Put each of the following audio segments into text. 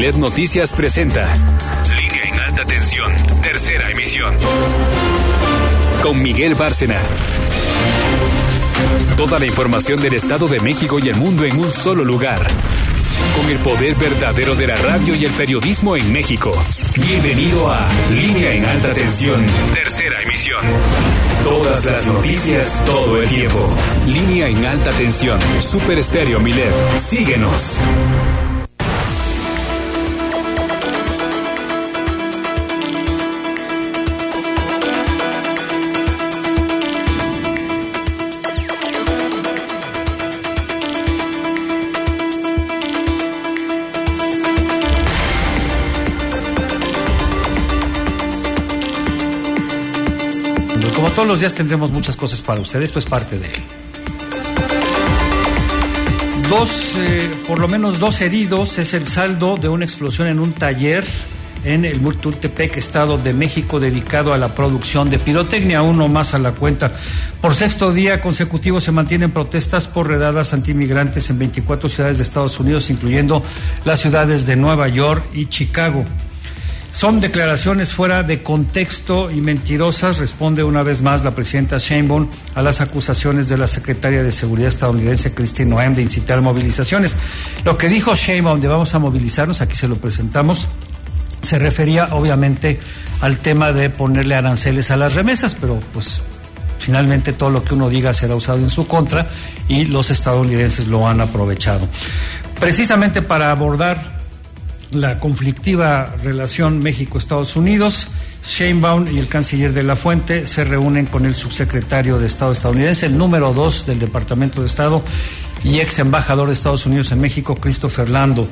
Milet Noticias presenta Línea en Alta Tensión, tercera emisión. Con Miguel Bárcena. Toda la información del Estado de México y el mundo en un solo lugar. Con el poder verdadero de la radio y el periodismo en México. Bienvenido a Línea en Alta Tensión, tercera emisión. Todas las noticias, todo el tiempo. Línea en Alta Tensión, Super Estéreo Milet. Síguenos. Como todos los días tendremos muchas cosas para usted, esto es parte de él. Por lo menos dos heridos es el saldo de una explosión en un taller en el Tultepec, Estado de México, dedicado a la producción de pirotecnia, uno más a la cuenta. Por sexto día consecutivo se mantienen protestas por redadas antimigrantes en 24 ciudades de Estados Unidos, incluyendo las ciudades de Nueva York y Chicago. Son declaraciones fuera de contexto y mentirosas, responde una vez más la presidenta Sheinbaum a las acusaciones de la secretaria de Seguridad estadounidense Kristi Noem de incitar movilizaciones. Lo que dijo Sheinbaum de vamos a movilizarnos, aquí se lo presentamos, se refería obviamente al tema de ponerle aranceles a las remesas, pero pues finalmente todo lo que uno diga será usado en su contra y los estadounidenses lo han aprovechado. Precisamente para abordar la conflictiva relación México-Estados Unidos, Sheinbaum y el canciller de la Fuente se reúnen con el subsecretario de Estado estadounidense, el número 2 del Departamento de Estado y ex embajador de Estados Unidos en México, Christopher Lando.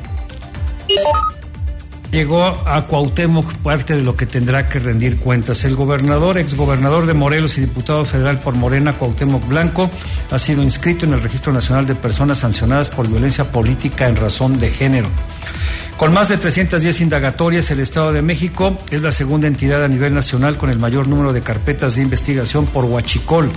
Llegó a Cuauhtémoc parte de lo que tendrá que rendir cuentas. El exgobernador de Morelos y diputado federal por Morena, Cuauhtémoc Blanco, ha sido inscrito en el Registro Nacional de Personas Sancionadas por Violencia Política en Razón de Género. Con más de 310 indagatorias, el Estado de México es la segunda entidad a nivel nacional con el mayor número de carpetas de investigación por huachicol.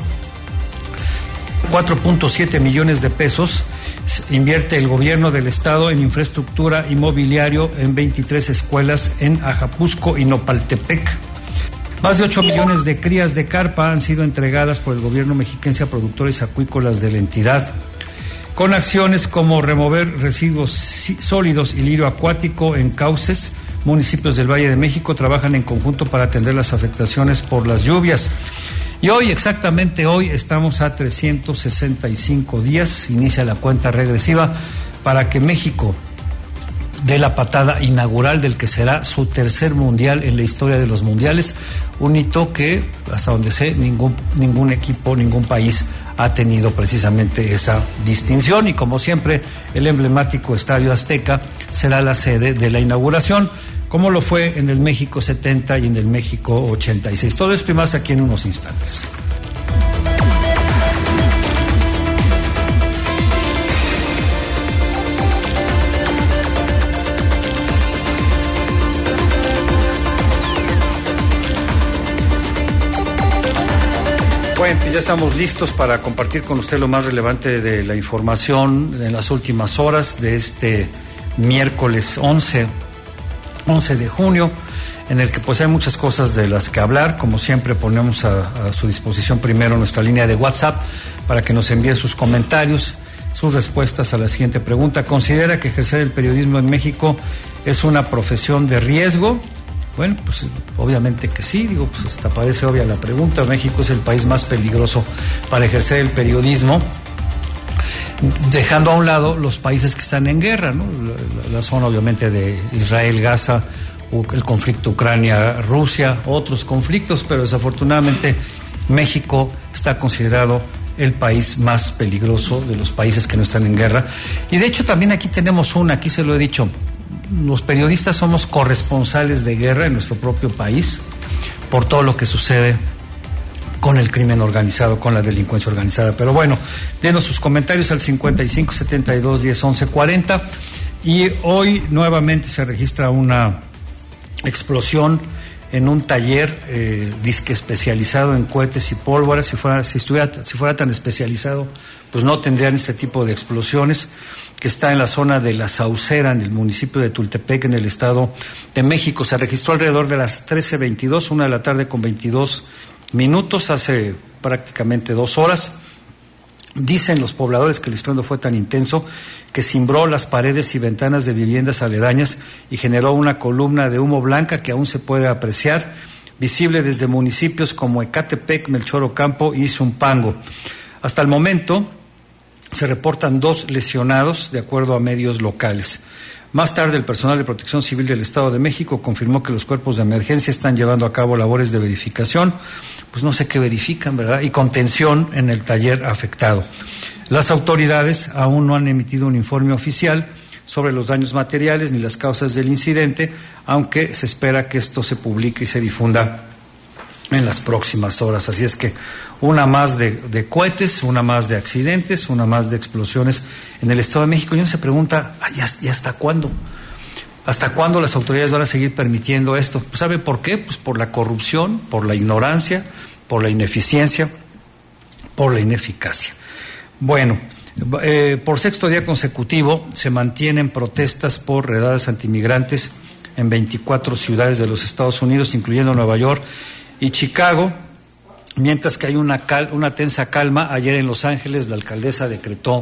4.7 millones de pesos invierte el gobierno del Estado en infraestructura y mobiliario en 23 escuelas en Ajapusco y Nopaltepec. Más de 8 millones de crías de carpa han sido entregadas por el gobierno mexiquense a productores acuícolas de la entidad, con acciones como remover residuos sólidos y lirio acuático en cauces. Municipios del Valle de México trabajan en conjunto para atender las afectaciones por las lluvias. Y hoy, exactamente hoy, estamos a 365 días, inicia la cuenta regresiva para que México dé la patada inaugural del que será su tercer mundial en la historia de los mundiales, un hito que, hasta donde sé, ningún equipo, ningún país ha tenido precisamente esa distinción, y como siempre, el emblemático Estadio Azteca será la sede de la inauguración, como lo fue en el México 70 y en el México 86. Todo esto y más aquí en unos instantes. Bueno, pues ya estamos listos para compartir con usted lo más relevante de la información en las últimas horas de este miércoles 11 de junio, en el que pues hay muchas cosas de las que hablar. Como siempre, ponemos a su disposición primero nuestra línea de WhatsApp para que nos envíe sus comentarios, sus respuestas a la siguiente pregunta. ¿Considera que ejercer el periodismo en México es una profesión de riesgo? Bueno, pues obviamente que sí, pues hasta parece obvia la pregunta. México es el país más peligroso para ejercer el periodismo, dejando a un lado los países que están en guerra, ¿no? La zona obviamente de Israel, Gaza, el conflicto Ucrania-Rusia, otros conflictos, pero desafortunadamente México está considerado el país más peligroso de los países que no están en guerra. Y de hecho también aquí tenemos aquí se lo he dicho, los periodistas somos corresponsales de guerra en nuestro propio país por todo lo que sucede con el crimen organizado, con la delincuencia organizada. Pero bueno, denos sus comentarios al 55 72 10 11 40. Y hoy nuevamente se registra una explosión en un taller disque especializado en cohetes y pólvora. Si fuera tan especializado, pues no tendrían este tipo de explosiones. que está en la zona de La Saucera, en el municipio de Tultepec, en el Estado de México. Se registró alrededor de las 13:22, 1:22 p.m, hace prácticamente 2 horas. Dicen los pobladores que el estruendo fue tan intenso que cimbró las paredes y ventanas de viviendas aledañas y generó una columna de humo blanca que aún se puede apreciar, visible desde municipios como Ecatepec, Melchor Ocampo y Zumpango. Hasta el momento se reportan 2 lesionados, de acuerdo a medios locales. Más tarde, el personal de Protección Civil del Estado de México confirmó que los cuerpos de emergencia están llevando a cabo labores de verificación, pues no sé qué verifican, ¿verdad?, y contención en el taller afectado. Las autoridades aún no han emitido un informe oficial sobre los daños materiales ni las causas del incidente, aunque se espera que esto se publique y se difunda en las próximas horas. Así es que una más de cohetes, una más de accidentes, una más de explosiones en el Estado de México. Y uno se pregunta, ¿y hasta cuándo? ¿Hasta cuándo las autoridades van a seguir permitiendo esto? ¿Sabe por qué? Pues por la corrupción, por la ignorancia, por la ineficiencia, por la ineficacia. Bueno, por 6º día consecutivo se mantienen protestas por redadas antimigrantes en 24 ciudades de los Estados Unidos, incluyendo Nueva York y Chicago, mientras que hay una tensa calma. Ayer en Los Ángeles la alcaldesa decretó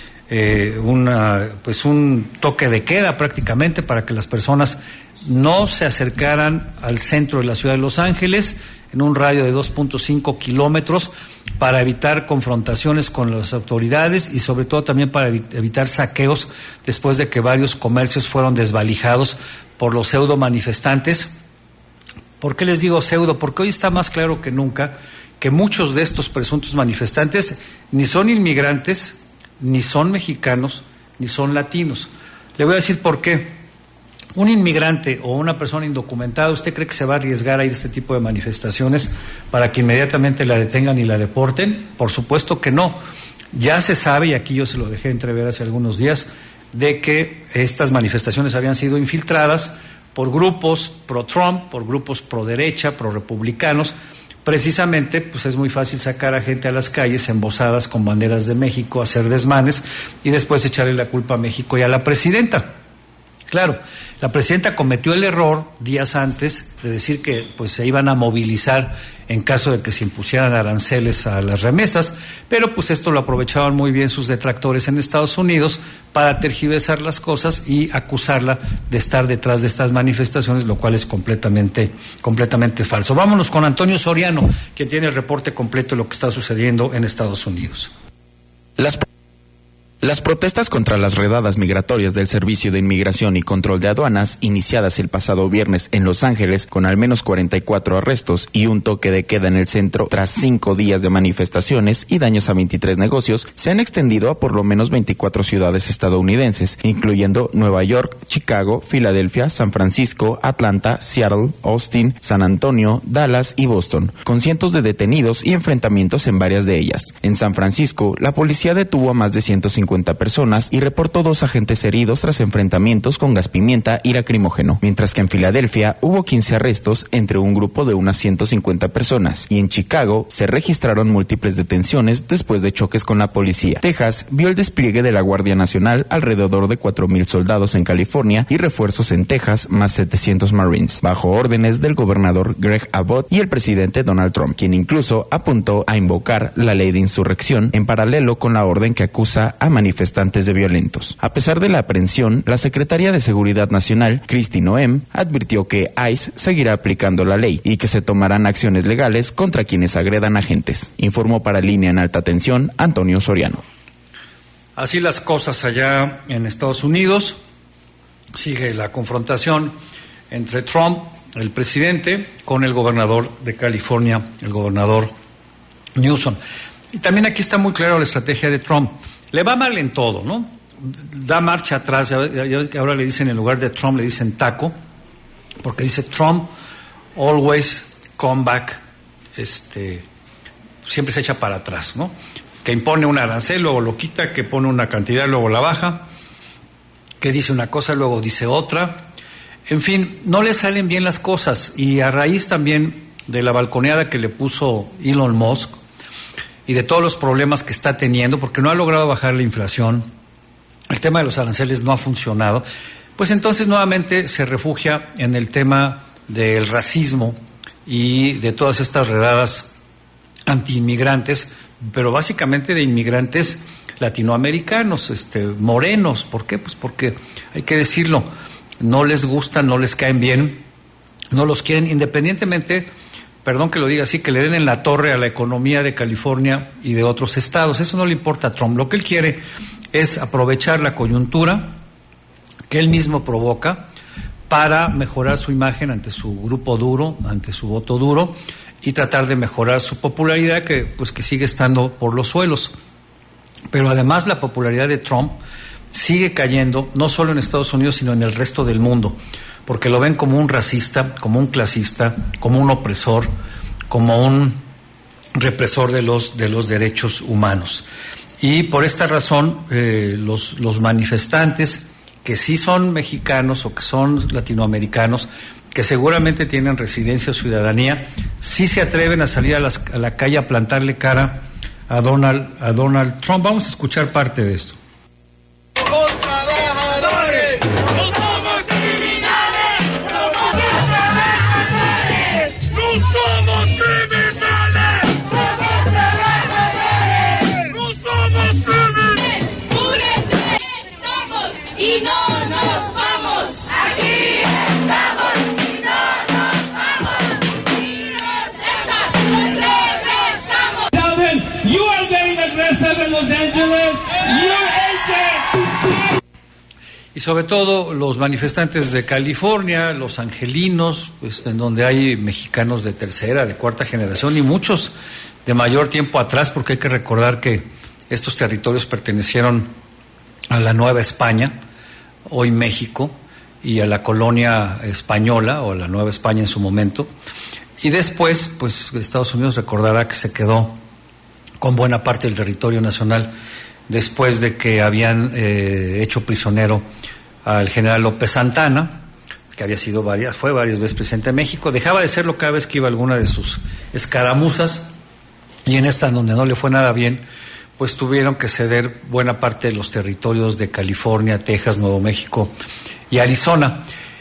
un toque de queda prácticamente para que las personas no se acercaran al centro de la ciudad de Los Ángeles en un radio de 2.5 kilómetros para evitar confrontaciones con las autoridades y sobre todo también para evitar saqueos después de que varios comercios fueron desvalijados por los pseudo manifestantes. ¿Por qué les digo pseudo? Porque hoy está más claro que nunca que muchos de estos presuntos manifestantes ni son inmigrantes, ni son mexicanos, ni son latinos. Le voy a decir por qué. Un inmigrante o una persona indocumentada, ¿usted cree que se va a arriesgar a ir a este tipo de manifestaciones para que inmediatamente la detengan y la deporten? Por supuesto que no. Ya se sabe, y aquí yo se lo dejé entrever hace algunos días, de que estas manifestaciones habían sido infiltradas por grupos pro-Trump, por grupos pro-derecha, pro-republicanos. Precisamente, pues es muy fácil sacar a gente a las calles embosadas con banderas de México, hacer desmanes y después echarle la culpa a México y a la presidenta. Claro, la presidenta cometió el error días antes de decir que pues se iban a movilizar en caso de que se impusieran aranceles a las remesas, pero pues esto lo aprovechaban muy bien sus detractores en Estados Unidos para tergiversar las cosas y acusarla de estar detrás de estas manifestaciones, lo cual es completamente falso. Vámonos con Antonio Soriano, quien tiene el reporte completo de lo que está sucediendo en Estados Unidos. Las protestas contra las redadas migratorias del Servicio de Inmigración y Control de Aduanas, iniciadas el pasado viernes en Los Ángeles con al menos 44 arrestos y un toque de queda en el centro tras 5 días de manifestaciones y daños a 23 negocios, se han extendido a por lo menos 24 ciudades estadounidenses, incluyendo Nueva York, Chicago, Filadelfia, San Francisco, Atlanta, Seattle, Austin, San Antonio, Dallas y Boston, con cientos de detenidos y enfrentamientos en varias de ellas. En San Francisco, la policía detuvo a más de 150 personas y reportó 2 agentes heridos tras enfrentamientos con gas pimienta y lacrimógeno, mientras que en Filadelfia hubo 15 arrestos entre un grupo de unas 150 personas y en Chicago se registraron múltiples detenciones después de choques con la policía. Texas vio el despliegue de la Guardia Nacional, alrededor de 4,000 soldados en California y refuerzos en Texas, más 700 Marines, bajo órdenes del gobernador Greg Abbott y el presidente Donald Trump, quien incluso apuntó a invocar la ley de insurrección en paralelo con la orden que acusa a manifestantes de violentos. A pesar de la aprehensión, la secretaria de Seguridad Nacional, Kristi Noem, advirtió que ICE seguirá aplicando la ley y que se tomarán acciones legales contra quienes agredan agentes. Informó para Línea en Alta Tensión, Antonio Soriano. Así las cosas allá en Estados Unidos. Sigue la confrontación entre Trump, el presidente, con el gobernador de California, el gobernador Newsom. Y también aquí está muy clara la estrategia de Trump. Le va mal en todo, ¿no? Da marcha atrás, ya ves que ahora le dicen, en lugar de Trump, le dicen taco, porque dice Trump always come back, siempre se echa para atrás, ¿no? Que impone un arancel, luego lo quita, que pone una cantidad, luego la baja, que dice una cosa, luego dice otra. En fin, no le salen bien las cosas, y a raíz también de la balconeada que le puso Elon Musk, y de todos los problemas que está teniendo, porque no ha logrado bajar la inflación, el tema de los aranceles no ha funcionado, pues entonces nuevamente se refugia en el tema del racismo y de todas estas redadas antiinmigrantes, pero básicamente de inmigrantes latinoamericanos, morenos. ¿Por qué? Pues porque, hay que decirlo, no les gustan, no les caen bien, no los quieren, independientemente, perdón que lo diga así, que le den en la torre a la economía de California y de otros estados. Eso no le importa a Trump. Lo que él quiere es aprovechar la coyuntura que él mismo provoca para mejorar su imagen ante su grupo duro, ante su voto duro, y tratar de mejorar su popularidad, que sigue estando por los suelos. Pero además la popularidad de Trump sigue cayendo, no solo en Estados Unidos, sino en el resto del mundo, porque lo ven como un racista, como un clasista, como un opresor, como un represor de los derechos humanos. Y por esta razón, los manifestantes, que sí son mexicanos o que son latinoamericanos, que seguramente tienen residencia o ciudadanía, sí se atreven a salir a la calle a plantarle cara a Donald Trump. Vamos a escuchar parte de esto. ¡Somos trabajadores! ¡No somos criminales! ¡Somos trabajadores! ¡No somos criminales! ¡Somos trabajadores! ¡No somos criminales! ¡Únete! ¡Estamos y no nos vamos! ¡Aquí estamos y no nos vamos! ¡Si nos echan, pues regresamos! Tell them you are getting aggressive in Los Angeles. Y sobre todo los manifestantes de California, los angelinos, en donde hay mexicanos de tercera, de cuarta generación y muchos de mayor tiempo atrás, porque hay que recordar que estos territorios pertenecieron a la Nueva España, hoy México, y a la colonia española, o a la Nueva España en su momento. Y después, Estados Unidos recordará que se quedó con buena parte del territorio nacional después de que habían hecho prisionero al general López Santana, que había sido fue varias veces presidente de México. Dejaba de serlo cada vez que iba a alguna de sus escaramuzas, y en esta, donde no le fue nada bien, pues tuvieron que ceder buena parte de los territorios de California, Texas, Nuevo México y Arizona.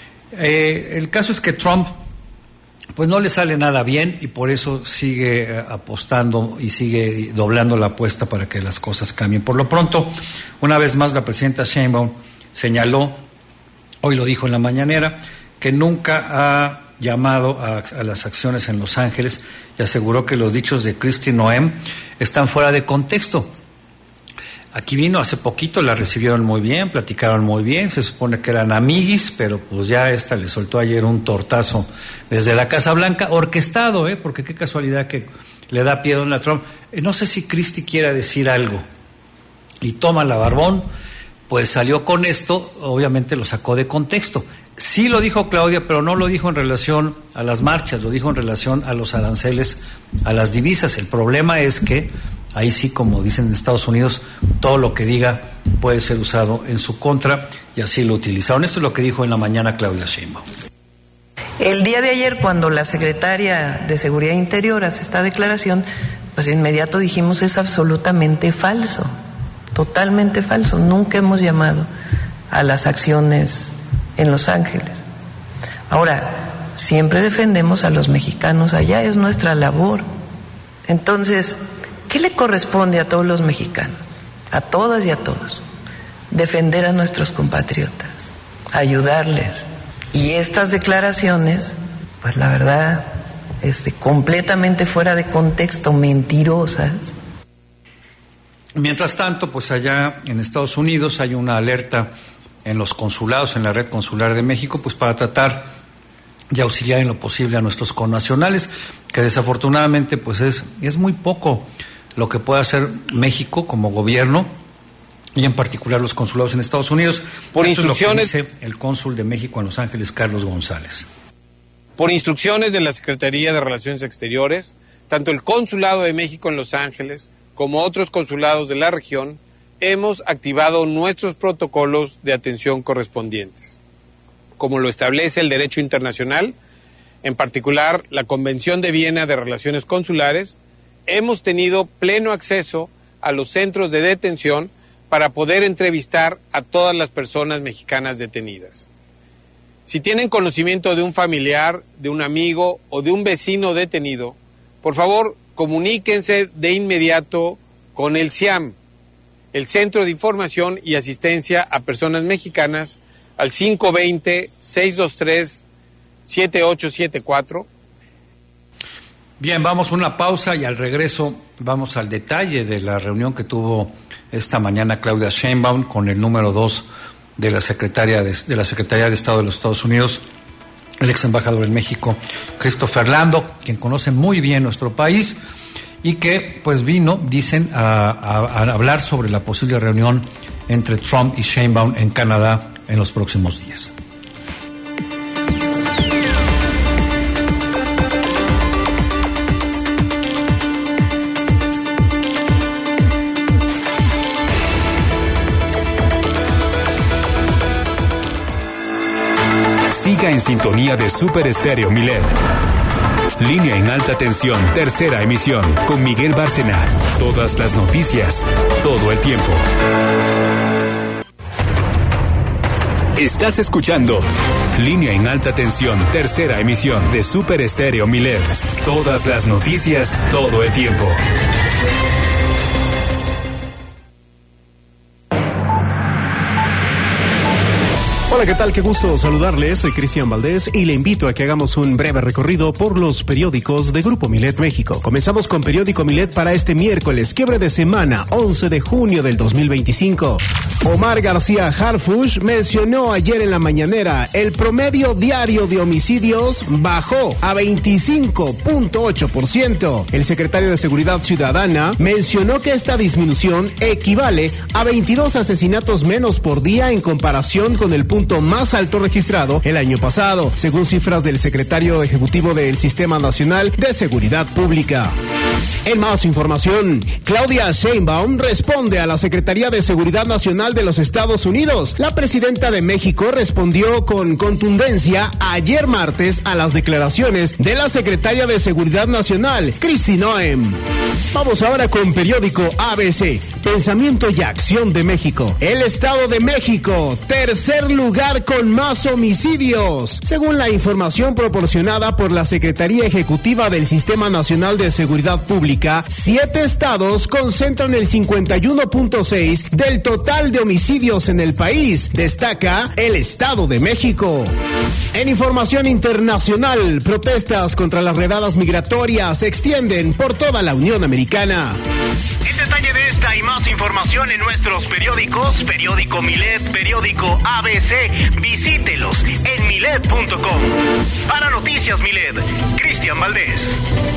El caso es que Trump pues no le sale nada bien, y por eso sigue apostando y sigue doblando la apuesta para que las cosas cambien. Por lo pronto, una vez más, la presidenta Sheinbaum señaló, hoy lo dijo en la mañanera, que nunca ha llamado a las acciones en Los Ángeles, y aseguró que los dichos de Kristi Noem están fuera de contexto. Aquí vino hace poquito, la recibieron muy bien, platicaron muy bien, se supone que eran amiguis, pero pues ya esta le soltó ayer un tortazo desde la Casa Blanca, orquestado, porque qué casualidad que le da pie a Donald Trump. No sé si Kristi quiera decir algo, y toma la barbón, pues salió con esto, obviamente lo sacó de contexto. Sí lo dijo Claudia, pero no lo dijo en relación a las marchas, lo dijo en relación a los aranceles, a las divisas. El problema es que ahí sí, como dicen en Estados Unidos, todo lo que diga puede ser usado en su contra, y así lo utilizaron. Esto es lo que dijo en la mañana Claudia Sheinbaum. El día de ayer, cuando la secretaria de Seguridad Interior hace esta declaración, pues de inmediato dijimos: es absolutamente falso, totalmente falso. Nunca hemos llamado a las acciones en Los Ángeles. Ahora, siempre defendemos a los mexicanos allá, es nuestra labor. Entonces, ¿qué le corresponde a todos los mexicanos, a todas y a todos? Defender a nuestros compatriotas, ayudarles. Y estas declaraciones, pues la verdad, completamente fuera de contexto, mentirosas. Mientras tanto, pues allá en Estados Unidos hay una alerta en los consulados, en la red consular de México, pues para tratar de auxiliar en lo posible a nuestros connacionales, que desafortunadamente pues es muy poco lo que puede hacer México como gobierno, y en particular los consulados en Estados Unidos. Por Esto instrucciones, es lo que dice el cónsul de México en Los Ángeles, Carlos González. Por instrucciones de la Secretaría de Relaciones Exteriores, tanto el Consulado de México en Los Ángeles como otros consulados de la región hemos activado nuestros protocolos de atención correspondientes, como lo establece el derecho internacional, en particular la Convención de Viena de Relaciones Consulares. Hemos tenido pleno acceso a los centros de detención para poder entrevistar a todas las personas mexicanas detenidas. Si tienen conocimiento de un familiar, de un amigo o de un vecino detenido, por favor, comuníquense de inmediato con el CIAM, el Centro de Información y Asistencia a Personas Mexicanas, al 520-623-7874. Bien, vamos a una pausa y al regreso vamos al detalle de la reunión que tuvo esta mañana Claudia Sheinbaum con el número 2 de la Secretaría de Estado de los Estados Unidos, el ex embajador en México, Christopher Lando, quien conoce muy bien nuestro país y que pues vino, dicen, a hablar sobre la posible reunión entre Trump y Sheinbaum en Canadá en los próximos días. Siga en sintonía de Super Estéreo Milet. Línea en alta tensión, tercera emisión, con Miguel Bárcena. Todas las noticias, todo el tiempo. Estás escuchando Línea en alta tensión, tercera emisión de Super Estéreo Milet. Todas las noticias, todo el tiempo. Hola, ¿qué tal? Qué gusto saludarles. Soy Cristian Valdés y le invito a que hagamos un breve recorrido por los periódicos de Grupo Milet México. Comenzamos con Periódico Milet para este miércoles, quiebre de semana, 11 de junio del 2025. Omar García Harfuch mencionó ayer en la mañanera, el promedio diario de homicidios bajó a 25.8%. El secretario de Seguridad Ciudadana mencionó que esta disminución equivale a 22 asesinatos menos por día en comparación con el punto más alto registrado el año pasado, según cifras del secretario ejecutivo del Sistema Nacional de Seguridad Pública. En más información, Claudia Sheinbaum responde a la Secretaría de Seguridad Nacional de los Estados Unidos. La presidenta de México respondió con contundencia ayer martes a las declaraciones de la secretaria de Seguridad Nacional, Kristi Noem. Vamos ahora con periódico ABC, Pensamiento y Acción de México. El Estado de México, tercer lugar con más homicidios. Según la información proporcionada por la Secretaría Ejecutiva del Sistema Nacional de Seguridad Pública, 7 estados concentran el 51.6% del total de homicidios en el país. Destaca el Estado de México. En información internacional, protestas contra las redadas migratorias se extienden por toda la Unión Americana. En detalle de esta y más información en nuestros periódicos, Periódico Milet, Periódico ABC, visítelos en milet.com. Para Noticias Milet, Cristian Valdés.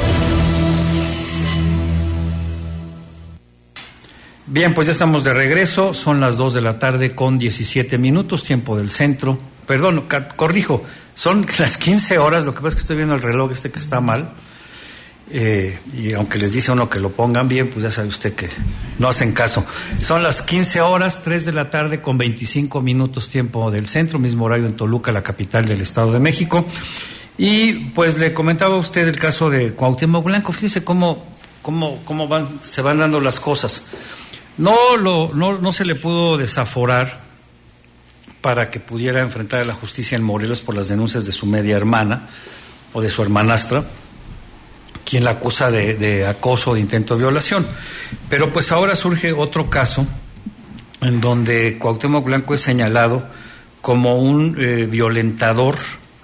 Bien, pues ya estamos de regreso, son las 2 de la tarde con 17 minutos, tiempo del centro. Perdón, corrijo, son las 15 horas, lo que pasa es que estoy viendo el reloj que está mal. Y aunque les dice uno que lo pongan bien, pues ya sabe usted que no hacen caso. Son las 15 horas, 3 de la tarde con 25 minutos, tiempo del centro, mismo horario en Toluca, la capital del Estado de México. Y pues le comentaba a usted el caso de Cuauhtémoc Blanco. Fíjese cómo se van dando las cosas. No se le pudo desaforar para que pudiera enfrentar a la justicia en Morelos por las denuncias de su media hermana o de su hermanastra, quien la acusa de acoso, de intento de violación. Pero pues ahora surge otro caso en donde Cuauhtémoc Blanco es señalado como un violentador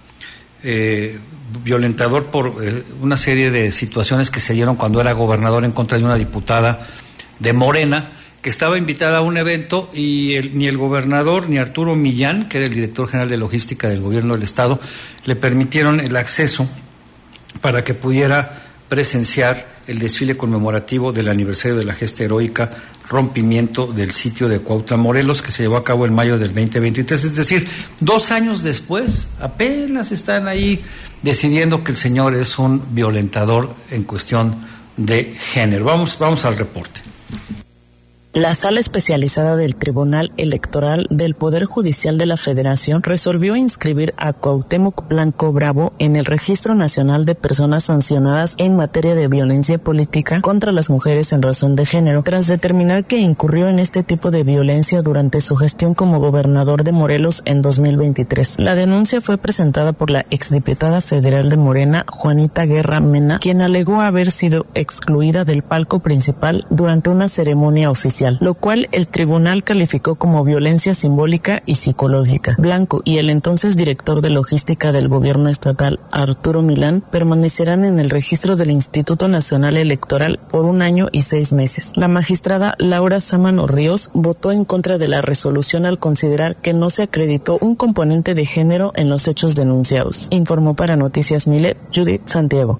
por una serie de situaciones que se dieron cuando era gobernador en contra de una diputada de Morena, que estaba invitada a un evento y ni el gobernador ni Arturo Millán, que era el director general de logística del gobierno del estado, le permitieron el acceso para que pudiera presenciar el desfile conmemorativo del aniversario de la gesta heroica rompimiento del sitio de Cuautla, Morelos, que se llevó a cabo en mayo del 2023, es decir, 2 años después, apenas están ahí decidiendo que el señor es un violentador en cuestión de género. Vamos al reporte. La Sala Especializada del Tribunal Electoral del Poder Judicial de la Federación resolvió inscribir a Cuauhtémoc Blanco Bravo en el Registro Nacional de Personas Sancionadas en materia de violencia política contra las mujeres en razón de género, tras determinar que incurrió en este tipo de violencia durante su gestión como gobernador de Morelos en 2023. La denuncia fue presentada por la exdiputada federal de Morena, Juanita Guerra Mena, quien alegó haber sido excluida del palco principal durante una ceremonia oficial, lo cual el tribunal calificó como violencia simbólica y psicológica. Blanco y el entonces director de logística del gobierno estatal, Arturo Milán, permanecerán en el registro del Instituto Nacional Electoral por 1 año y 6 meses. La magistrada Laura Sámano Ríos votó en contra de la resolución al considerar que no se acreditó un componente de género en los hechos denunciados. Informó para Noticias Milet, Judith Santiago.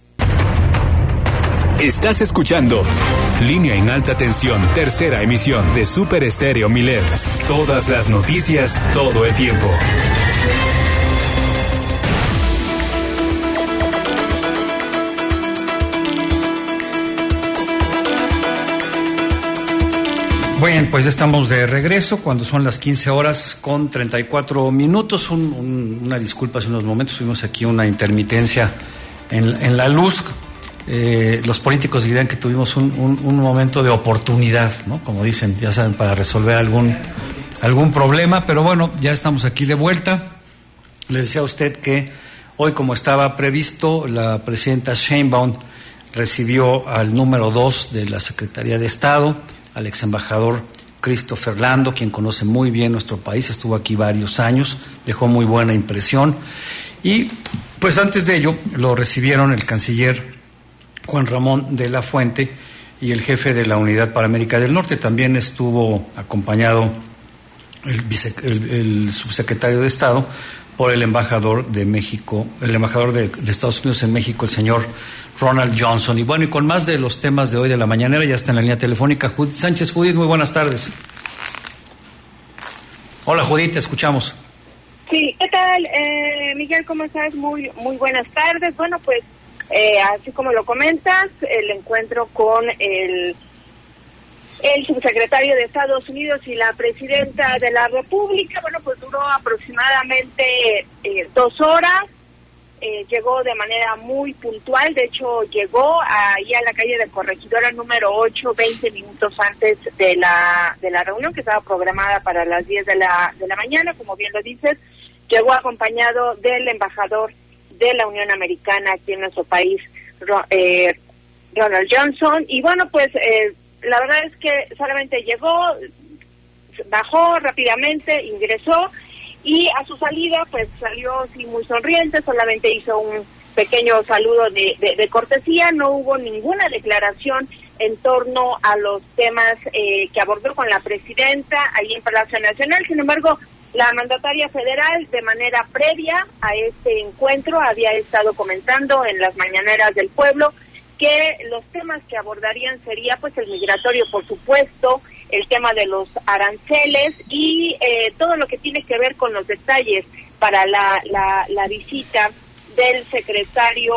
Estás escuchando Línea en Alta Tensión, tercera emisión de Super Estéreo Milet. Todas las noticias, todo el tiempo. Bueno, pues estamos de regreso cuando son las 15:34. Una disculpa, hace unos momentos tuvimos aquí una intermitencia en la luz. Los políticos dirán que tuvimos un momento de oportunidad, ¿no? Como dicen, ya saben, para resolver algún problema, pero bueno, ya estamos aquí de vuelta. Le decía a usted que hoy, como estaba previsto, la presidenta Sheinbaum recibió al número 2 de la Secretaría de Estado, al ex embajador Christopher Lando, quien conoce muy bien nuestro país, estuvo aquí varios años, dejó muy buena impresión, y pues antes de ello lo recibieron el canciller Juan Ramón de la Fuente y el jefe de la Unidad para América del Norte. También estuvo acompañado el subsecretario de Estado por el embajador de México, el embajador de Estados Unidos en México, el señor Ronald Johnson. Y bueno, y con más de los temas de hoy de la mañanera, ya está en la línea telefónica Judith Sánchez. Judith, muy buenas tardes. Hola Judith, te escuchamos. Sí, ¿qué tal, Miguel? ¿Cómo estás? Muy buenas tardes. Bueno, pues así como lo comentas, el encuentro con el subsecretario de Estados Unidos y la presidenta de la República, bueno, pues duró aproximadamente 2 horas. Llegó de manera muy puntual, de hecho llegó ahí a la calle de Corregidora número 8, 20 minutos antes de la reunión que estaba programada para las 10 de la mañana, como bien lo dices. Llegó acompañado del embajador de la Unión Americana aquí en nuestro país, Ronald Johnson, y bueno, pues la verdad es que solamente llegó, bajó rápidamente, ingresó, y a su salida pues salió sí, muy sonriente, solamente hizo un pequeño saludo de cortesía, no hubo ninguna declaración en torno a los temas que abordó con la presidenta ahí en Palacio Nacional. Sin embargo, la mandataria federal, de manera previa a este encuentro, había estado comentando en las mañaneras del pueblo que los temas que abordarían sería pues el migratorio, por supuesto, el tema de los aranceles y todo lo que tiene que ver con los detalles para la visita del secretario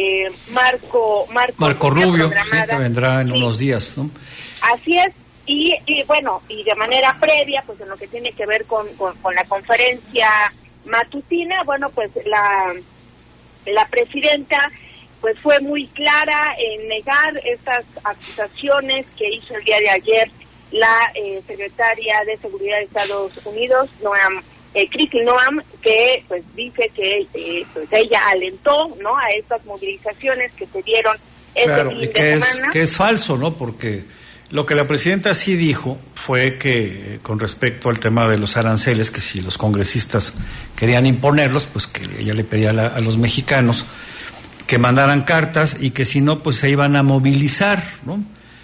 Marco Rubio, sí, que vendrá en unos días, ¿no? Así es. Y bueno, y de manera previa, pues en lo que tiene que ver con la conferencia matutina, bueno, pues la presidenta pues fue muy clara en negar estas acusaciones que hizo el día de ayer la secretaria de Seguridad de Estados Unidos, Kristi Noem, que pues dice que pues ella alentó, ¿no?, a estas movilizaciones que se dieron claro, fin de semana. Que es falso, ¿no?, porque lo que la presidenta sí dijo fue que con respecto al tema de los aranceles, que si los congresistas querían imponerlos, pues que ella le pedía a los mexicanos que mandaran cartas y que si no, pues se iban a movilizar, ¿no?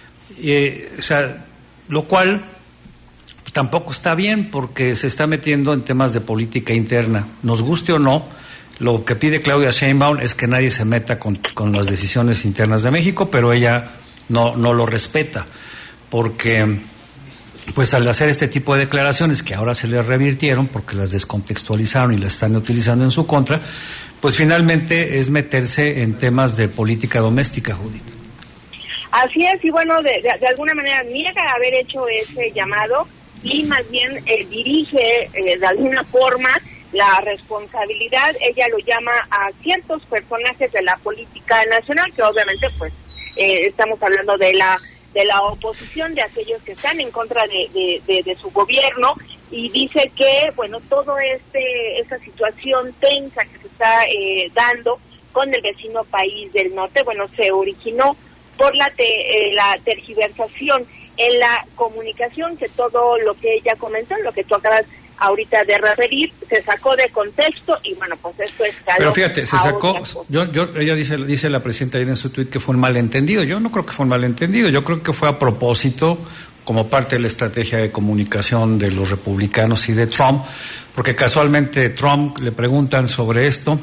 O sea, lo cual tampoco está bien porque se está metiendo en temas de política interna. Nos guste o no, lo que pide Claudia Sheinbaum es que nadie se meta con las decisiones internas de México, pero ella no lo respeta, porque pues al hacer este tipo de declaraciones que ahora se le revirtieron porque las descontextualizaron y las están utilizando en su contra, pues finalmente es meterse en temas de política doméstica, Judith. Así es, y bueno, de alguna manera niega haber hecho ese llamado y más bien dirige de alguna forma la responsabilidad. Ella lo llama a ciertos personajes de la política nacional, que obviamente pues estamos hablando de la oposición, de aquellos que están en contra de su gobierno, y dice que, bueno, todo esta situación tensa que se está dando con el vecino país del norte, bueno, se originó por la tergiversación en la comunicación, que todo lo que ella comentó, lo que tú acabas ahorita de referir, se sacó de contexto y bueno, pues esto escaló. Pero fíjate, se sacó, ella dice la presidenta en su tuit que fue un malentendido. Yo no creo que fue un malentendido, yo creo que fue a propósito, como parte de la estrategia de comunicación de los republicanos y de Trump, porque casualmente Trump le preguntan sobre esto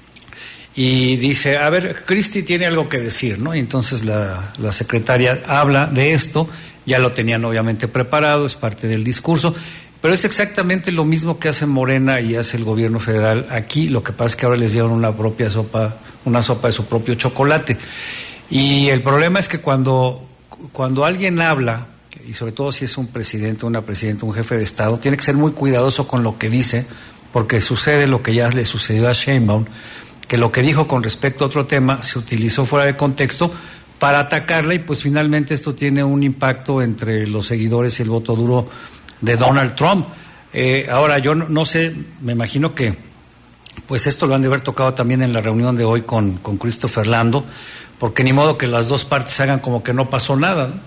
y dice, a ver, Christie tiene algo que decir, ¿no? Y entonces la secretaria habla de esto, ya lo tenían obviamente preparado, es parte del discurso, pero es exactamente lo mismo que hace Morena y hace el gobierno federal aquí. Lo que pasa es que ahora les dieron una sopa de su propio chocolate. Y el problema es que cuando alguien habla, y sobre todo si es un presidente, una presidenta, un jefe de Estado, tiene que ser muy cuidadoso con lo que dice, porque sucede lo que ya le sucedió a Sheinbaum, que lo que dijo con respecto a otro tema se utilizó fuera de contexto para atacarla, y pues finalmente esto tiene un impacto entre los seguidores y el voto duro de Donald Trump. Ahora, yo no sé, me imagino que pues esto lo han de haber tocado también en la reunión de hoy con Christopher Lando, porque ni modo que las dos partes hagan como que no pasó nada, ¿no?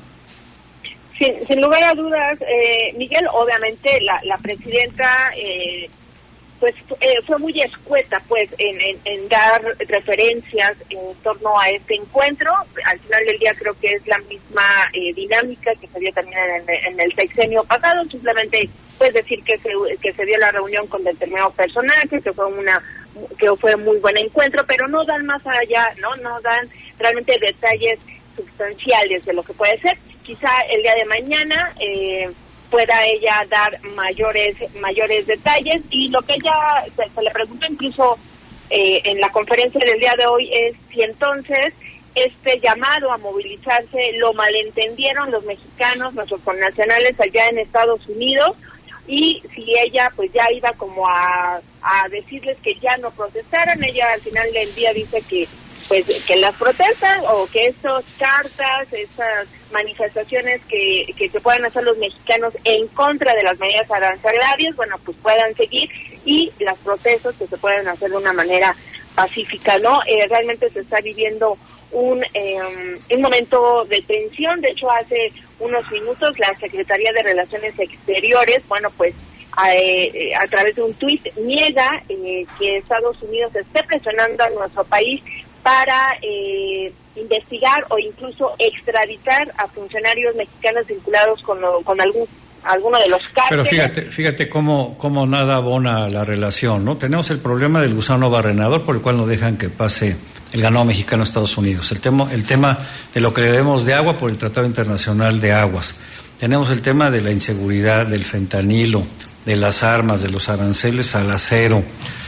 Sin lugar a dudas, Miguel, obviamente la presidenta pues fue muy escueta pues en dar referencias en torno a este encuentro. Al final del día creo que es la misma dinámica que se dio también en el sexenio pasado, simplemente pues decir que se dio la reunión con determinado personaje, que fue muy buen encuentro, pero no dan más allá, no dan realmente detalles sustanciales de lo que puede ser. Quizá el día de mañana pueda ella dar mayores detalles, y lo que ella se le preguntó incluso en la conferencia del día de hoy es si entonces este llamado a movilizarse lo malentendieron los mexicanos, nuestros connacionales allá en Estados Unidos, y si ella pues ya iba como a decirles que ya no protestaran. Ella al final del día dice que pues que las protestas o que esas cartas, esas manifestaciones que se puedan hacer los mexicanos en contra de las medidas arancelarias, bueno, pues puedan seguir, y las protestas que se puedan hacer de una manera pacífica, ¿no? Realmente se está viviendo un momento de tensión. De hecho, hace unos minutos la Secretaría de Relaciones Exteriores, bueno, pues a través de un tuit niega que Estados Unidos esté presionando a nuestro país para investigar o incluso extraditar a funcionarios mexicanos vinculados con alguno de los cárteles. Pero fíjate cómo nada abona la relación, ¿no? Tenemos el problema del gusano barrenador, por el cual no dejan que pase el ganado mexicano a Estados Unidos. El tema de lo que le debemos de agua por el Tratado Internacional de Aguas. Tenemos el tema de la inseguridad, del fentanilo, de las armas, de los aranceles al acero.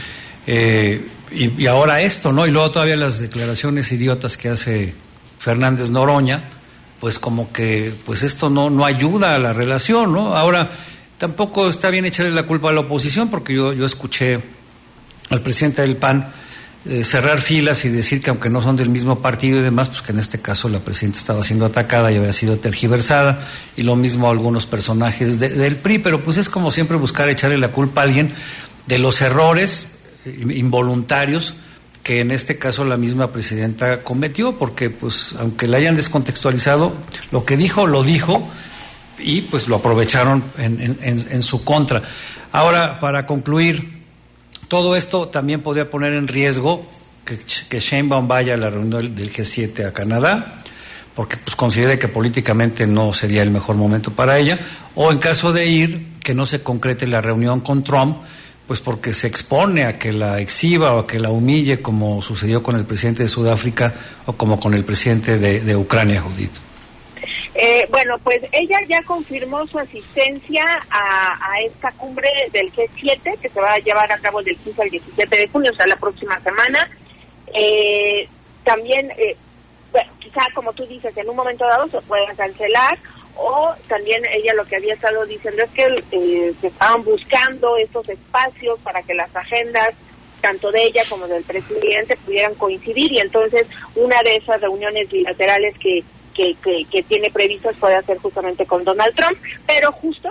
Y ahora esto, ¿no? Y luego todavía las declaraciones idiotas que hace Fernández Noroña, pues como que pues esto no ayuda a la relación, ¿no? Ahora, tampoco está bien echarle la culpa a la oposición, porque yo escuché al presidente del PAN cerrar filas y decir que aunque no son del mismo partido y demás, pues que en este caso la presidenta estaba siendo atacada y había sido tergiversada, y lo mismo algunos personajes del PRI, pero pues es como siempre buscar echarle la culpa a alguien de los errores involuntarios que en este caso la misma presidenta cometió, porque pues aunque la hayan descontextualizado, lo que dijo, lo dijo, y pues lo aprovecharon en su contra. Ahora, para concluir, todo esto también podría poner en riesgo que Sheinbaum vaya a la reunión del G7 a Canadá, porque pues considere que políticamente no sería el mejor momento para ella, o en caso de ir, que no se concrete la reunión con Trump, pues porque se expone a que la exhiba o a que la humille, como sucedió con el presidente de Sudáfrica o como con el presidente de Ucrania, Judith. Bueno, pues ella ya confirmó su asistencia a esta cumbre del G7, que se va a llevar a cabo del 15 al 17 de junio, o sea, la próxima semana. También bueno, quizá como tú dices, en un momento dado se pueda cancelar, o también ella lo que había estado diciendo es que se estaban buscando estos espacios para que las agendas tanto de ella como del presidente pudieran coincidir, y entonces una de esas reuniones bilaterales que tiene previstas puede ser justamente con Donald Trump, pero justo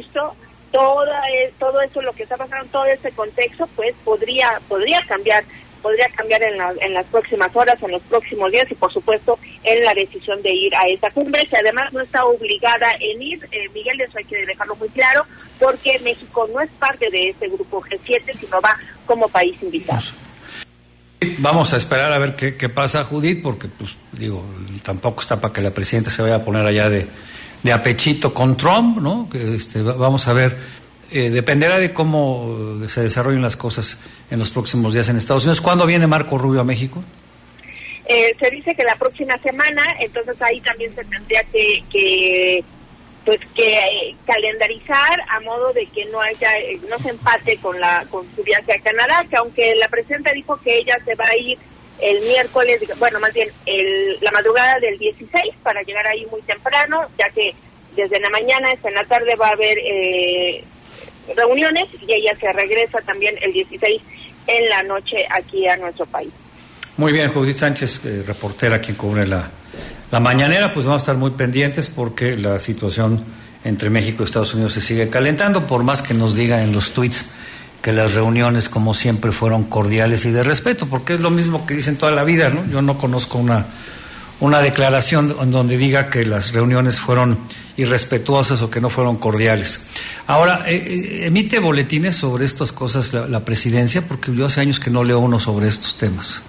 todo eso, lo que está pasando, todo ese contexto, pues podría cambiar en las próximas horas, en los próximos días, y por supuesto en la decisión de ir a esta cumbre, que además no está obligada en ir, Miguel, eso hay que dejarlo muy claro, porque México no es parte de este grupo G7, sino va como país invitado. Vamos a esperar a ver qué pasa, Judith, porque pues digo, tampoco está para que la presidenta se vaya a poner allá de apechito con Trump, ¿no? Vamos a ver, dependerá de cómo se desarrollen las cosas en los próximos días en Estados Unidos. ¿Cuándo viene Marco Rubio a México? Se dice que la próxima semana, entonces ahí también se tendría que calendarizar a modo de que no se empate con su viaje a Canadá, que aunque la presidenta dijo que ella se va a ir el miércoles, bueno, más bien la madrugada del 16 para llegar ahí muy temprano, ya que desde la mañana hasta en la tarde va a haber reuniones, y ella se regresa también el 16 en la noche aquí a nuestro país. Muy bien, Judith Sánchez, reportera quien cubre la mañanera, pues vamos a estar muy pendientes porque la situación entre México y Estados Unidos se sigue calentando, por más que nos digan en los tweets que las reuniones como siempre fueron cordiales y de respeto, porque es lo mismo que dicen toda la vida, ¿no? Yo no conozco una declaración en donde diga que las reuniones fueron irrespetuosas o que no fueron cordiales. Ahora, ¿emite boletines sobre estas cosas la presidencia? Porque yo hace años que no leo uno sobre estos temas.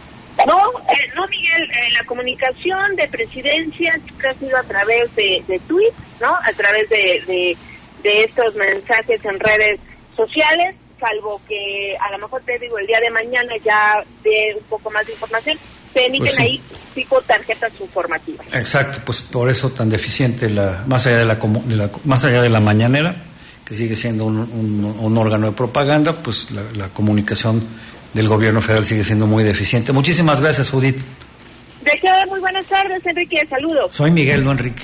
No, Miguel, la comunicación de presidencia siempre ha sido a través de tweets, ¿no? A través de estos mensajes en redes sociales, salvo que a lo mejor te digo el día de mañana ya dé un poco más de información, se emiten pues sí, ahí tipo tarjetas informativas. Exacto, pues por eso tan deficiente más allá de la mañanera, que sigue siendo un órgano de propaganda, pues la comunicación del gobierno federal sigue siendo muy deficiente. Muchísimas gracias, Judith. De qué, muy buenas tardes, Enrique, saludos. Soy Miguel, no Enrique.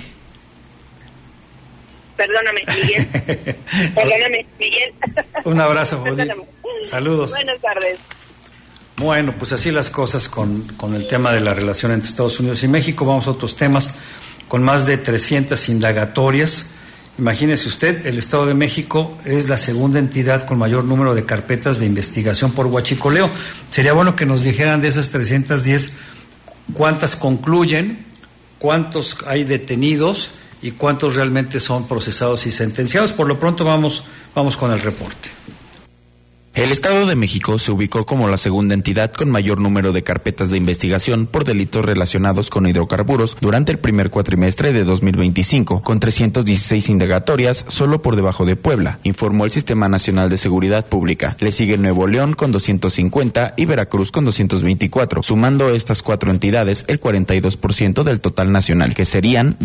Perdóname, Miguel. Perdóname, Miguel. Un abrazo, Judith. Saludos. Buenas tardes. Bueno, pues así las cosas con el tema de la relación entre Estados Unidos y México. Vamos a otros temas con más de 300 indagatorias. Imagínese usted, el Estado de México es la segunda entidad con mayor número de carpetas de investigación por huachicoleo. Sería bueno que nos dijeran de esas 310 cuántas concluyen, cuántos hay detenidos y cuántos realmente son procesados y sentenciados. Por lo pronto vamos con el reporte. El Estado de México se ubicó como la segunda entidad con mayor número de carpetas de investigación por delitos relacionados con hidrocarburos durante el primer cuatrimestre de 2025, con 316 indagatorias, solo por debajo de Puebla, informó el Sistema Nacional de Seguridad Pública. Le sigue Nuevo León con 250 y Veracruz con 224, sumando estas cuatro entidades el 42% del total nacional, que serían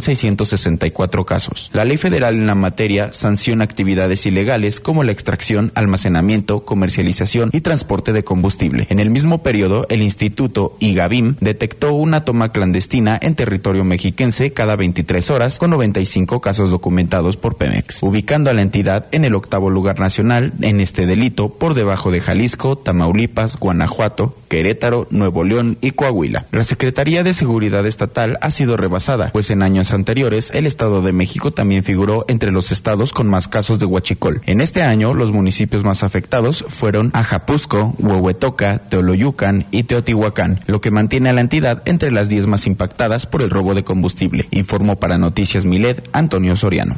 2.664 casos. La ley federal en la materia sanciona actividades ilegales como la extracción, almacenamiento, comercialización y transporte de combustible. En el mismo periodo, el Instituto IGABIM detectó una toma clandestina en territorio mexiquense cada 23 horas, con 95 casos documentados por Pemex, ubicando a la entidad en el 8º lugar nacional en este delito, por debajo de Jalisco, Tamaulipas, Guanajuato, Querétaro, Nuevo León y Coahuila. La Secretaría de Seguridad Estatal ha sido rebasada, pues en años anteriores el Estado de México también figuró entre los estados con más casos de huachicol. En este año, los municipios más afectados fueron Ajapusco, Huehuetoca, Teoloyucan y Teotihuacán, lo que mantiene a la entidad entre las 10 más impactadas por el robo de combustible, informó para Noticias Milet Antonio Soriano.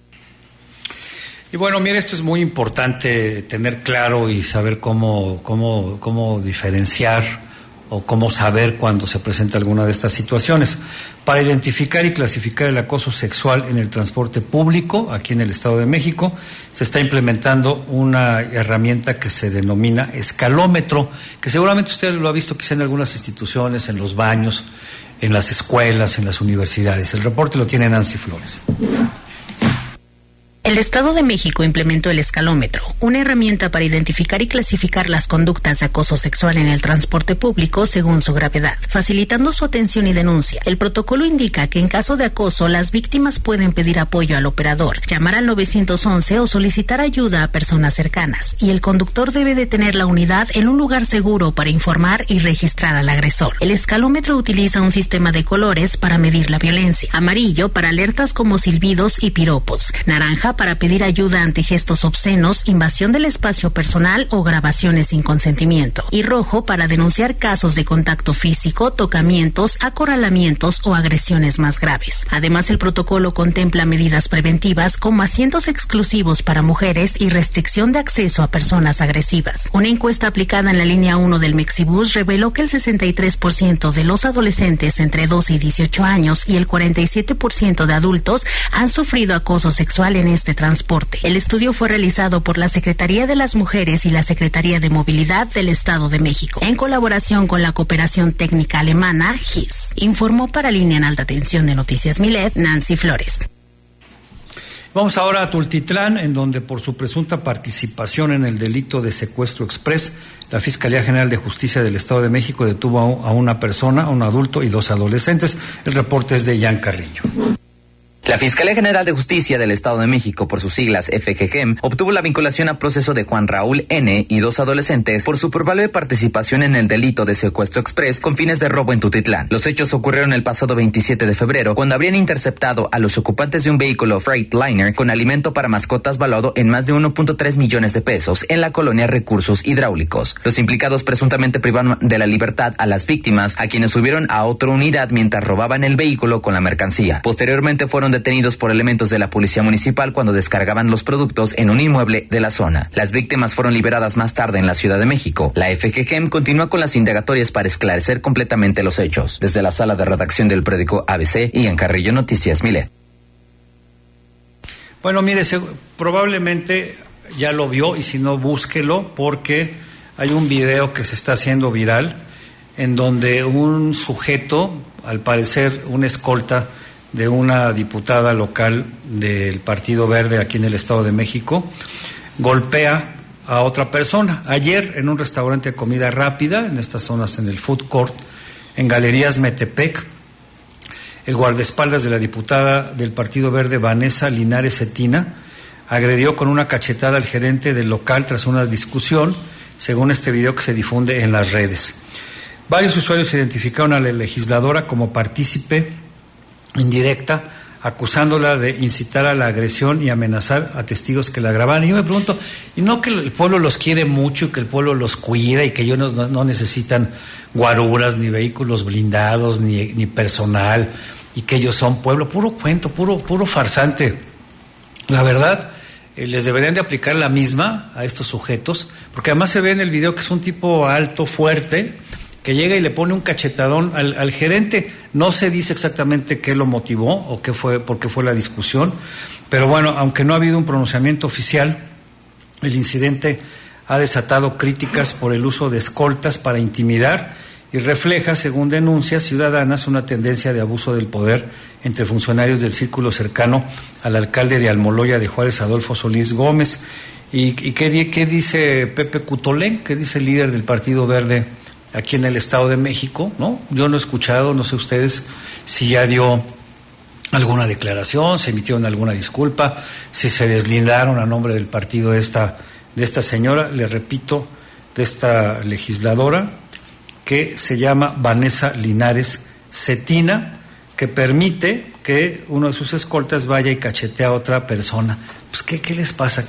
Y bueno, mire, esto es muy importante tener claro y saber cómo diferenciar o cómo saber cuando se presenta alguna de estas situaciones. Para identificar y clasificar el acoso sexual en el transporte público, aquí en el Estado de México, se está implementando una herramienta que se denomina escalómetro, que seguramente usted lo ha visto quizá en algunas instituciones, en los baños, en las escuelas, en las universidades. El reporte lo tiene Nancy Flores. El Estado de México implementó el escalómetro, una herramienta para identificar y clasificar las conductas de acoso sexual en el transporte público según su gravedad, facilitando su atención y denuncia. El protocolo indica que en caso de acoso, las víctimas pueden pedir apoyo al operador, llamar al 911 o solicitar ayuda a personas cercanas, y el conductor debe de tener la unidad en un lugar seguro para informar y registrar al agresor. El escalómetro utiliza un sistema de colores para medir la violencia: amarillo para alertas como silbidos y piropos, naranja para pedir ayuda ante gestos obscenos, invasión del espacio personal o grabaciones sin consentimiento, y rojo para denunciar casos de contacto físico, tocamientos, acorralamientos o agresiones más graves. Además, el protocolo contempla medidas preventivas como asientos exclusivos para mujeres y restricción de acceso a personas agresivas. Una encuesta aplicada en la línea 1 del Mexibus reveló que el 63% de los adolescentes entre 12 y 18 años y el 47% de adultos han sufrido acoso sexual en este transporte. El estudio fue realizado por la Secretaría de las Mujeres y la Secretaría de Movilidad del Estado de México, en colaboración con la cooperación técnica alemana GIS. Informó para Línea en Alta Tensión de Noticias Milet, Nancy Flores. Vamos ahora a Tultitlán, en donde por su presunta participación en el delito de secuestro exprés, la Fiscalía General de Justicia del Estado de México detuvo a una persona, a un adulto y 2 adolescentes. El reporte es de Ian Carrillo. La Fiscalía General de Justicia del Estado de México, por sus siglas FGGM, obtuvo la vinculación a proceso de Juan Raúl N. y 2 adolescentes por su probable participación en el delito de secuestro exprés con fines de robo en Tultitlán. Los hechos ocurrieron el pasado 27 de febrero, cuando habrían interceptado a los ocupantes de un vehículo Freightliner con alimento para mascotas valuado en más de 1.3 millones de pesos en la colonia Recursos Hidráulicos. Los implicados presuntamente privaron de la libertad a las víctimas, a quienes subieron a otra unidad mientras robaban el vehículo con la mercancía. Posteriormente fueron detenidos por elementos de la Policía Municipal cuando descargaban los productos en un inmueble de la zona. Las víctimas fueron liberadas más tarde en la Ciudad de México. La FGGM continúa con las indagatorias para esclarecer completamente los hechos. Desde la sala de redacción del periódico ABC, Ian Carrillo, Noticias Milet. Bueno, mire, probablemente ya lo vio, y si no, búsquelo, porque hay un video que se está haciendo viral en donde un sujeto, al parecer un escolta de una diputada local del Partido Verde aquí en el Estado de México, golpea a otra persona. Ayer, en un restaurante de comida rápida, en estas zonas, en el Food Court, en Galerías Metepec, el guardaespaldas de la diputada del Partido Verde, Vanessa Linares Cetina, agredió con una cachetada al gerente del local tras una discusión, según este video que se difunde en las redes. Varios usuarios identificaron a la legisladora como partícipe indirecta, acusándola de incitar a la agresión y amenazar a testigos que la grababan. Y yo me pregunto, ¿y no que el pueblo los quiere mucho y que el pueblo los cuida y que ellos no necesitan guaruras, ni vehículos blindados, ni personal, y que ellos son pueblo? Puro cuento, puro farsante. La verdad, les deberían de aplicar la misma a estos sujetos, porque además se ve en el video que es un tipo alto, fuerte, que llega y le pone un cachetadón al gerente. No se dice exactamente qué lo motivó o por qué fue la discusión, pero bueno, aunque no ha habido un pronunciamiento oficial, el incidente ha desatado críticas por el uso de escoltas para intimidar y refleja, según denuncias ciudadanas, una tendencia de abuso del poder entre funcionarios del círculo cercano al alcalde de Almoloya de Juárez, Adolfo Solís Gómez. ¿Y qué dice Pepe Cutolén, qué dice el líder del Partido Verde aquí en el Estado de México? ¿No? Yo no he escuchado, no sé ustedes si ya dio alguna declaración, se emitieron alguna disculpa, si se deslindaron a nombre del partido de esta señora, le repito, de esta legisladora, que se llama Vanessa Linares Cetina, que permite que uno de sus escoltas vaya y cachetee a otra persona. Pues, ¿qué les pasa?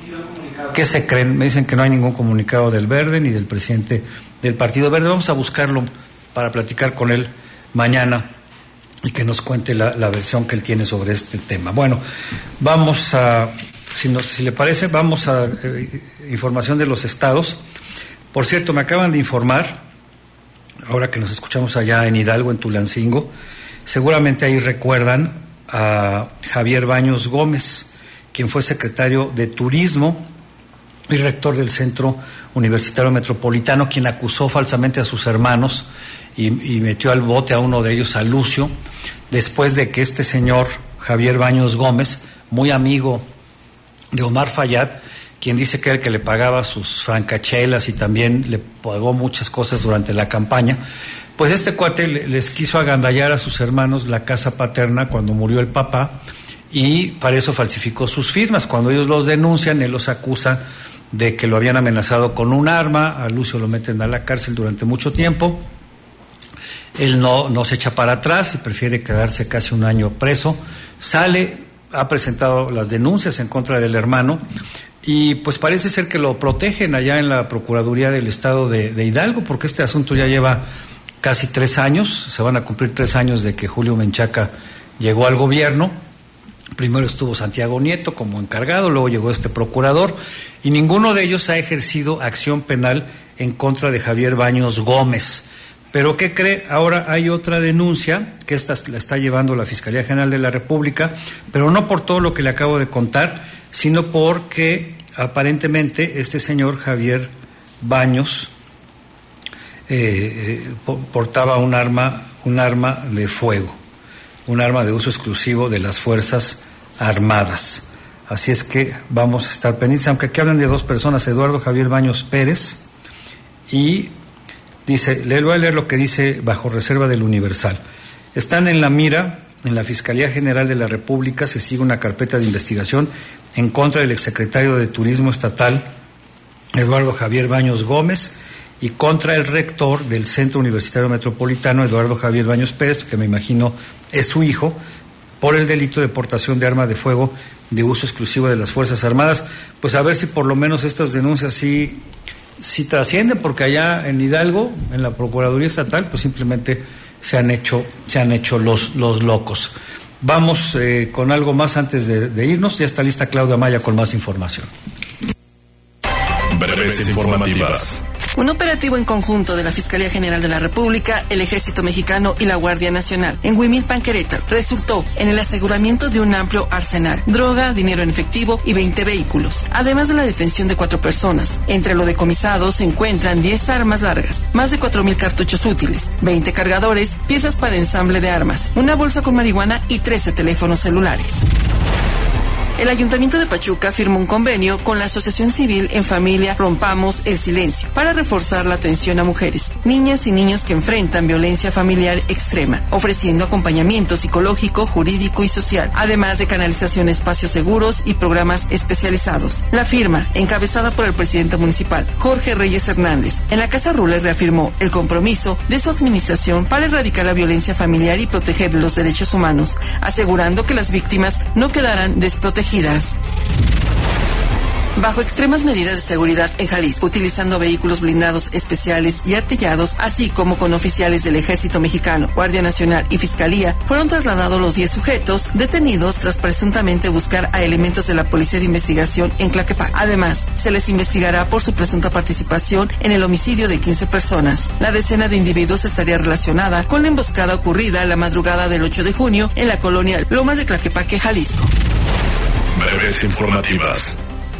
¿Qué se creen? Me dicen que no hay ningún comunicado del Verde ni del presidente del Partido Verde. Vamos a buscarlo para platicar con él mañana y que nos cuente la versión que él tiene sobre este tema. Bueno, vamos a, si le parece, vamos a información de los estados. Por cierto, me acaban de informar, ahora que nos escuchamos allá en Hidalgo, en Tulancingo, seguramente ahí recuerdan a Javier Baños Gómez, quien fue secretario de Turismo y rector del Centro Universitario Metropolitano, quien acusó falsamente a sus hermanos y metió al bote a uno de ellos, a Lucio, después de que este señor Javier Baños Gómez, muy amigo de Omar Fayad, quien dice que era el que le pagaba sus francachelas y también le pagó muchas cosas durante la campaña. Pues este cuate les quiso agandallar a sus hermanos la casa paterna cuando murió el papá, y para eso falsificó sus firmas. Cuando ellos los denuncian, él los acusa de que lo habían amenazado con un arma. A Lucio lo meten a la cárcel durante mucho tiempo. Él no se echa para atrás y prefiere quedarse casi un año preso. Sale, ha presentado las denuncias en contra del hermano, y pues parece ser que lo protegen allá en la Procuraduría del Estado de Hidalgo, porque este asunto ya lleva casi 3 años. Se van a cumplir 3 años de que Julio Menchaca llegó al gobierno. Primero estuvo Santiago Nieto como encargado, luego llegó este procurador, y ninguno de ellos ha ejercido acción penal en contra de Javier Baños Gómez. Pero ¿qué cree? Ahora hay otra denuncia, que esta la está llevando la Fiscalía General de la República, pero no por todo lo que le acabo de contar, sino porque aparentemente este señor Javier Baños portaba un arma de fuego, un arma de uso exclusivo de las Fuerzas Armadas. Así es que vamos a estar pendientes, aunque aquí hablan de 2 personas, Eduardo Javier Baños Pérez, y dice, le voy a leer lo que dice bajo reserva del Universal. Están en la mira, en la Fiscalía General de la República se sigue una carpeta de investigación en contra del exsecretario de Turismo Estatal, Eduardo Javier Baños Gómez, y contra el rector del Centro Universitario Metropolitano, Eduardo Javier Baños Pérez, que me imagino es su hijo, por el delito de portación de arma de fuego de uso exclusivo de las Fuerzas Armadas. Pues a ver si por lo menos estas denuncias sí trascienden, porque allá en Hidalgo, en la Procuraduría Estatal, pues simplemente se han hecho los locos. Vamos con algo más antes de irnos. Ya está lista Claudia Maya con más información. Breves informativas. Un operativo en conjunto de la Fiscalía General de la República, el Ejército Mexicano y la Guardia Nacional en Huimilpan, Querétaro, resultó en el aseguramiento de un amplio arsenal, droga, dinero en efectivo y 20 vehículos, además de la detención de 4 personas. Entre lo decomisado se encuentran 10 armas largas, más de 4,000 cartuchos útiles, 20 cargadores, piezas para ensamble de armas, una bolsa con marihuana y 13 teléfonos celulares. El Ayuntamiento de Pachuca firmó un convenio con la Asociación Civil En Familia Rompamos el Silencio para reforzar la atención a mujeres, niñas y niños que enfrentan violencia familiar extrema, ofreciendo acompañamiento psicológico, jurídico y social, además de canalización a espacios seguros y programas especializados. La firma, encabezada por el presidente municipal, Jorge Reyes Hernández, en la Casa Ruler reafirmó el compromiso de su administración para erradicar la violencia familiar y proteger los derechos humanos, asegurando que las víctimas no quedarán desprotegidas. Bajo extremas medidas de seguridad en Jalisco, utilizando vehículos blindados especiales y artillados, así como con oficiales del Ejército Mexicano, Guardia Nacional y Fiscalía, fueron trasladados los 10 sujetos detenidos tras presuntamente buscar a elementos de la Policía de Investigación en Tlaquepaque. Además, se les investigará por su presunta participación en el homicidio de 15 personas. La decena de individuos estaría relacionada con la emboscada ocurrida la madrugada del 8 de junio en la colonia Lomas de Tlaquepaque, Jalisco. Breves informativas.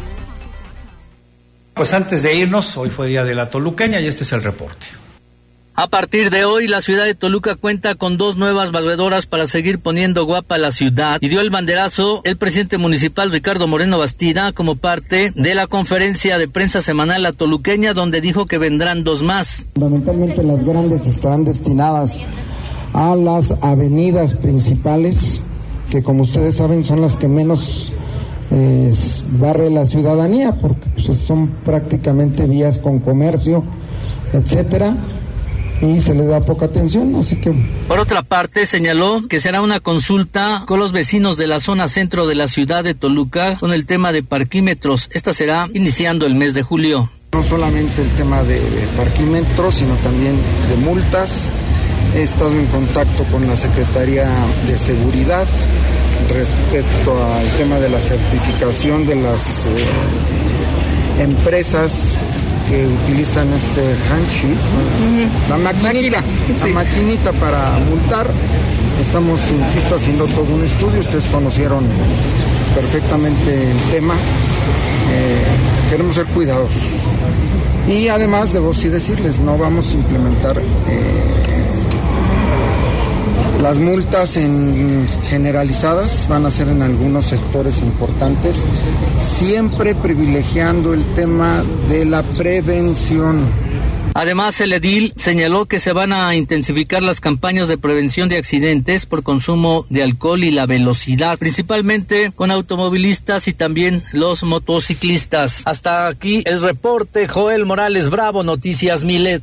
Pues antes de irnos, hoy fue día de la Toluqueña y este es el reporte. A partir de hoy, la ciudad de Toluca cuenta con 2 nuevas barredoras para seguir poniendo guapa la ciudad, y dio el banderazo el presidente municipal Ricardo Moreno Bastida como parte de la conferencia de prensa semanal La Toluqueña, donde dijo que vendrán 2 más. Fundamentalmente las grandes estarán destinadas a las avenidas principales, que como ustedes saben son las que menos barre la ciudadanía, porque pues, son prácticamente vías con comercio, etcétera, y se le da poca atención, así que... Por otra parte, señaló que será una consulta con los vecinos de la zona centro de la ciudad de Toluca con el tema de parquímetros. Esta será iniciando el mes de julio. No solamente el tema de parquímetros, sino también de multas. He estado en contacto con la Secretaría de Seguridad respecto al tema de la certificación de las empresas que utilizan este handsheet, la maquinita para multar. Estamos, insisto, haciendo todo un estudio. Ustedes conocieron perfectamente el tema. Queremos ser cuidadosos. Y además, debo sí decirles, no vamos a implementar Las multas generalizadas van a ser en algunos sectores importantes, siempre privilegiando el tema de la prevención. Además, el edil señaló que se van a intensificar las campañas de prevención de accidentes por consumo de alcohol y la velocidad, principalmente con automovilistas y también los motociclistas. Hasta aquí el reporte. Joel Morales Bravo, Noticias Milet.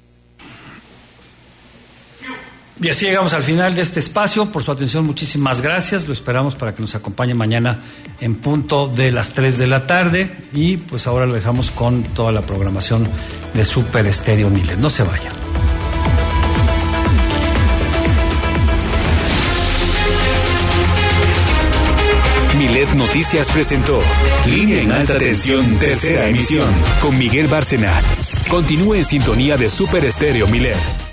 Y así llegamos al final de este espacio. Por su atención, muchísimas gracias. Lo esperamos para que nos acompañe mañana en punto de las 3 de la tarde. Y pues ahora lo dejamos con toda la programación de Super Estéreo Milet. No se vayan. Milet Noticias presentó Línea en Alta Tensión, tercera emisión, con Miguel Bárcena. Continúe en sintonía de Super Estéreo Milet.